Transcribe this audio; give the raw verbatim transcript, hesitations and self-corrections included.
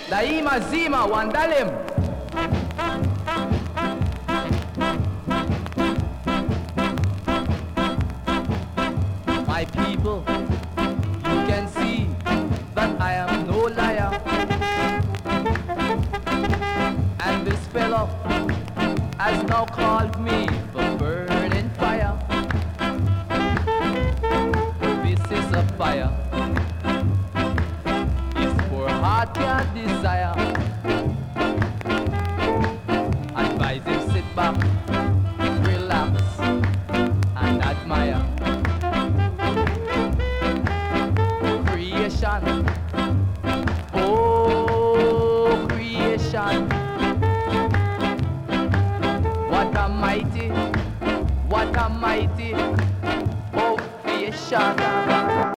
Daima Zima Wandalim. My people, you can see that I am no liar. And this fellow has now called me for burning fire. This is a fire his poor heart can't desire. Advise him sit back, relax, and admire. Creation, oh creation, what a mighty, what a mighty, oh creation.